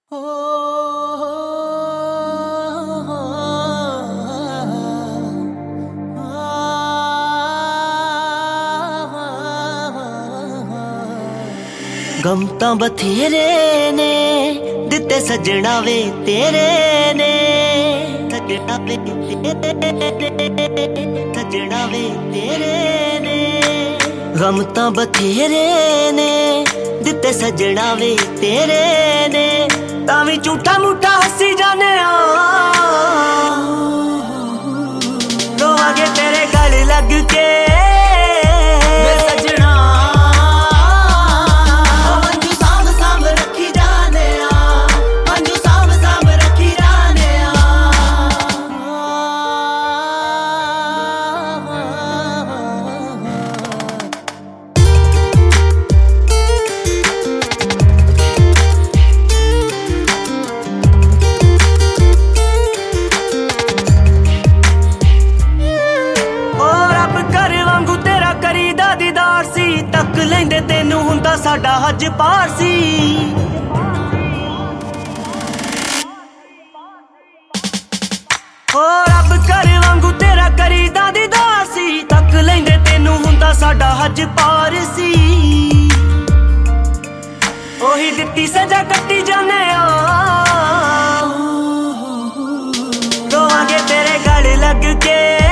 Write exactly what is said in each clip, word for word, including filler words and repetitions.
गम तां बथेरे ने दिते सजना वे तेरे ने, सजना वे तेरे, सजना वे तेरे ने। गम तां बथेरे ने दिते सजना वे तेरे ने, तां वी झूठा मूठा हसी जाने रोवांगे तेरे गल लग के। तक लेंदे तेनू हुंदा साडा हज पार सी, ओ रब कर वांगू तेरा करीदा दीदार सी। तक लेंदे तेनू हुंदा साडा हज पार सी, ओही दित्ती सजा कट्टी जाने रोवांगे तेरे गल लग के।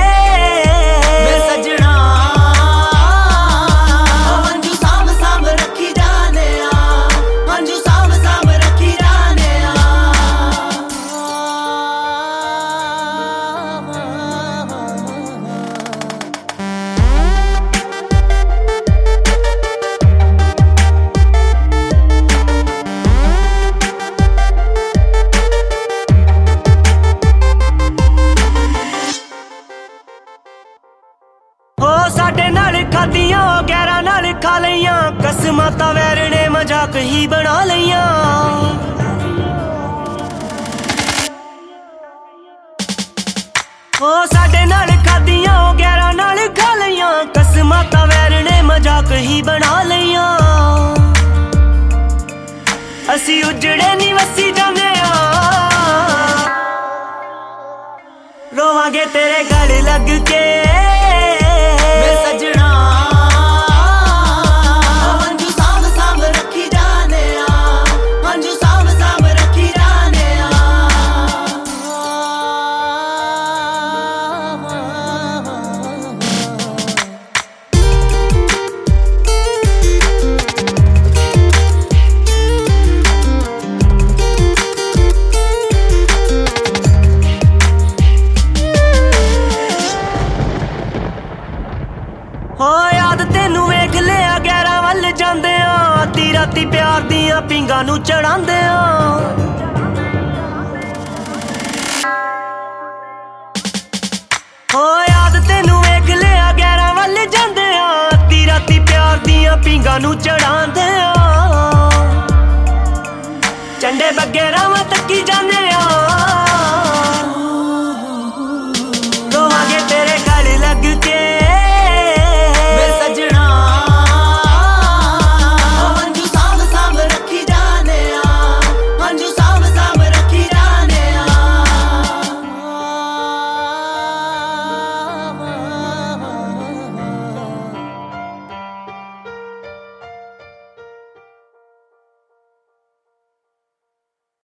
साडे नाल खादियां गैरां नाल खा लईयां, कसमां तां वैर ने मजाक ही बना लईयां। ओ साडे नाल खादियां गैरां नाल खा लईयां, कसमां तां वैर ने मजाक ही बना लईयां। असी उजड़े नी वसी जाने रोवांगे तेरे गल लग के। हो याद तेनू वेख लिया गैरां वल जांदे आ, ती राती प्यार दियां पिंगां नू चढ़ांदे आ। हो याद तेनू वेख लिया गैरां वल जांदे आ, ती राती प्यार दियां पिंगां नू चढ़ांदे आ। चंडे बग्गे